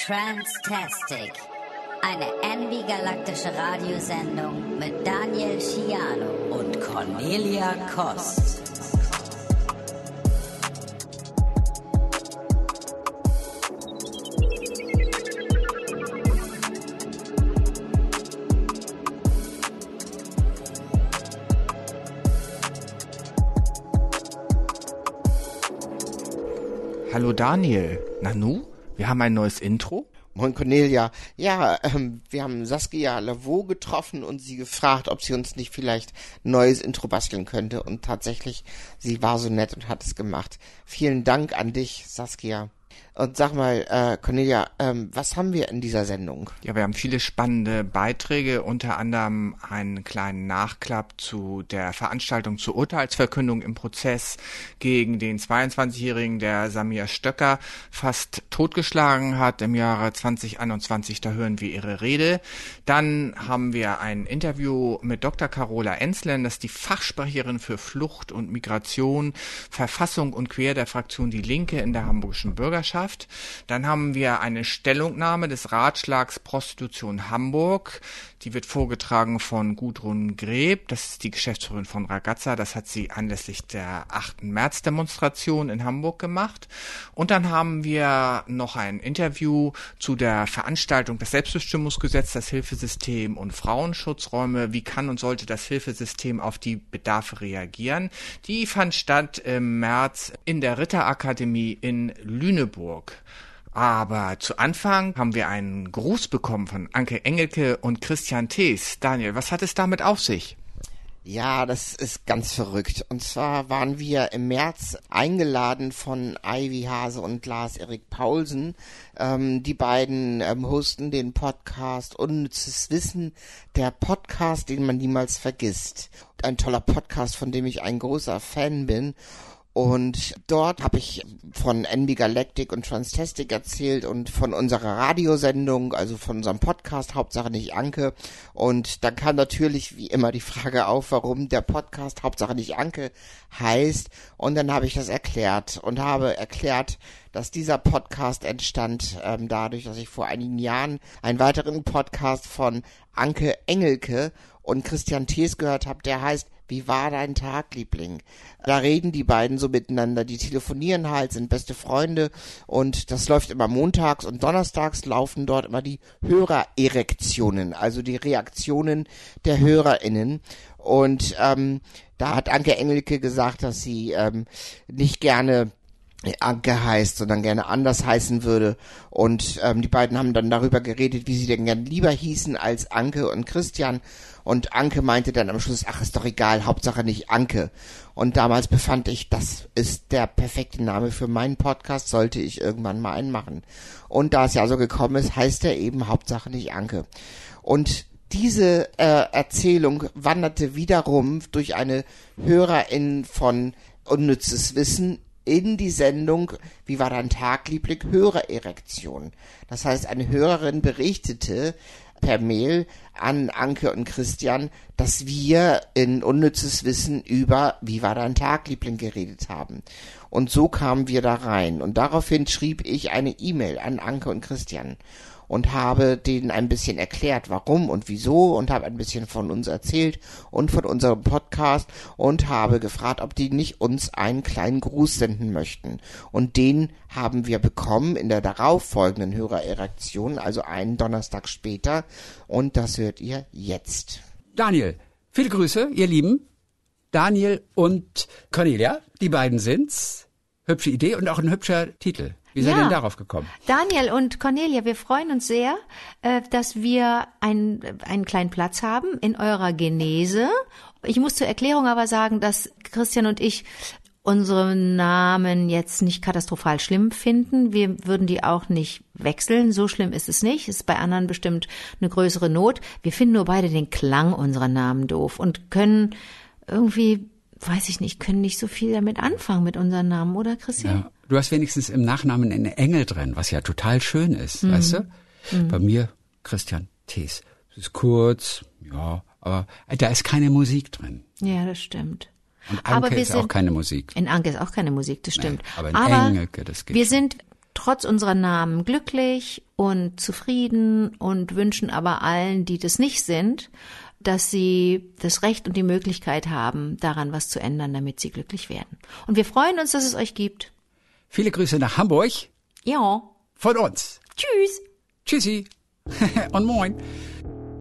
Transtastic, eine envy-galaktische Radiosendung mit Daniel Schiano und Cornelia Kost. Hallo Daniel, Nanu, wir haben ein neues Intro. Moin Cornelia, ja, wir haben Saskia Lavaux getroffen und sie gefragt, ob sie uns nicht vielleicht ein neues Intro basteln könnte, und tatsächlich, sie war so nett und hat es gemacht. Vielen Dank an dich, Saskia. Und sag mal, Cornelia, was haben wir in dieser Sendung? Ja, wir haben viele spannende Beiträge, unter anderem einen kleinen Nachklapp zu der Veranstaltung zur Urteilsverkündung im Prozess gegen den 22-Jährigen, der Samir Stöcker fast totgeschlagen hat im Jahre 2021. Da hören wir ihre Rede. Dann haben wir ein Interview mit Dr. Carola Enslen, das ist die Fachsprecherin für Flucht und Migration, Verfassung und Quer der Fraktion Die Linke in der hamburgischen Bürgerschaft. Dann haben wir eine Stellungnahme des Ratschlags Prostitution Hamburg. Die wird vorgetragen von Gudrun Greb. Das ist die Geschäftsführerin von Ragazza. Das hat sie anlässlich der 8. März-Demonstration in Hamburg gemacht. Und dann haben wir noch ein Interview zu der Veranstaltung des Selbstbestimmungsgesetzes, das Hilfesystem und Frauenschutzräume. Wie kann und sollte das Hilfesystem auf die Bedarfe reagieren? Die fand statt im März in der Ritterakademie in Lüneburg. Aber zu Anfang haben wir einen Gruß bekommen von Anke Engelke und Christian Thees. Daniel, was hat es damit auf sich? Ja, das ist ganz verrückt. Und zwar waren wir im März eingeladen von Ivy Hase und Lars-Erik Paulsen. Die beiden hosten den Podcast Unnützes Wissen, der Podcast, den man niemals vergisst. Ein toller Podcast, von dem ich ein großer Fan bin. Und dort habe ich von envy-galactic und Transtastic erzählt und von unserer Radiosendung, also von unserem Podcast, Hauptsache nicht Anke. Und dann kam natürlich wie immer die Frage auf, warum der Podcast Hauptsache nicht Anke heißt. Und dann habe ich das erklärt und habe erklärt, dass dieser Podcast entstand dadurch, dass ich vor einigen Jahren einen weiteren Podcast von Anke Engelke und Christian Thees gehört habe, der heißt Wie war dein Tag, Liebling? Da reden die beiden so miteinander, die telefonieren halt, sind beste Freunde, und das läuft immer montags, und donnerstags laufen dort immer die Hörererektionen, also die Reaktionen der HörerInnen. Und da hat Anke Engelke gesagt, dass sie nicht gerne Anke heißt, sondern gerne anders heißen würde, und die beiden haben dann darüber geredet, wie sie denn gern lieber hießen als Anke und Christian, und Anke meinte dann am Schluss, ach, ist doch egal, Hauptsache nicht Anke. Und damals befand ich, das ist der perfekte Name für meinen Podcast, sollte ich irgendwann mal einen machen. Und da es ja so gekommen ist, heißt er eben Hauptsache nicht Anke. Und diese Erzählung wanderte wiederum durch eine Hörerin von Unnützes Wissen in die Sendung Wie war dein Tag, Liebling? Hörererektion. Das heißt, eine Hörerin berichtete per Mail an Anke und Christian, dass wir in Unnützes Wissen über Wie war dein Tag, Liebling geredet haben. Und so kamen wir da rein. Und daraufhin schrieb ich eine E-Mail an Anke und Christian und habe denen ein bisschen erklärt, warum und wieso, und habe ein bisschen von uns erzählt und von unserem Podcast und habe gefragt, ob die nicht uns einen kleinen Gruß senden möchten. Und den haben wir bekommen in der darauffolgenden Hörererektion, also einen Donnerstag später, und das hört ihr jetzt. Daniel, viele Grüße, ihr Lieben. Daniel und Cornelia, die beiden sind's. Hübsche Idee und auch ein hübscher Titel. Wie seid ihr denn darauf gekommen? Daniel und Cornelia, wir freuen uns sehr, dass wir einen kleinen Platz haben in eurer Genese. Ich muss zur Erklärung aber sagen, dass Christian und ich unsere Namen jetzt nicht katastrophal schlimm finden. Wir würden die auch nicht wechseln. So schlimm ist es nicht. Ist bei anderen bestimmt eine größere Not. Wir finden nur beide den Klang unserer Namen doof und können irgendwie, weiß ich nicht, können nicht so viel damit anfangen mit unseren Namen, oder Christian? Ja. Du hast wenigstens im Nachnamen eine Engel drin, was ja total schön ist, weißt du? Bei mir Christian Thees. Es ist kurz, ja, aber da ist keine Musik drin. Ja, das stimmt. Und Anke ist auch keine Musik. In Anke ist auch keine Musik, das stimmt. Nee, aber in Engelke, das geht wir schon. sind trotz unserer Namen glücklich und zufrieden und wünschen aber allen, die das nicht sind, dass sie das Recht und die Möglichkeit haben, daran was zu ändern, damit sie glücklich werden. Und wir freuen uns, dass es euch gibt. Viele Grüße nach Hamburg. Ja. Von uns. Tschüss. Tschüssi. Und moin.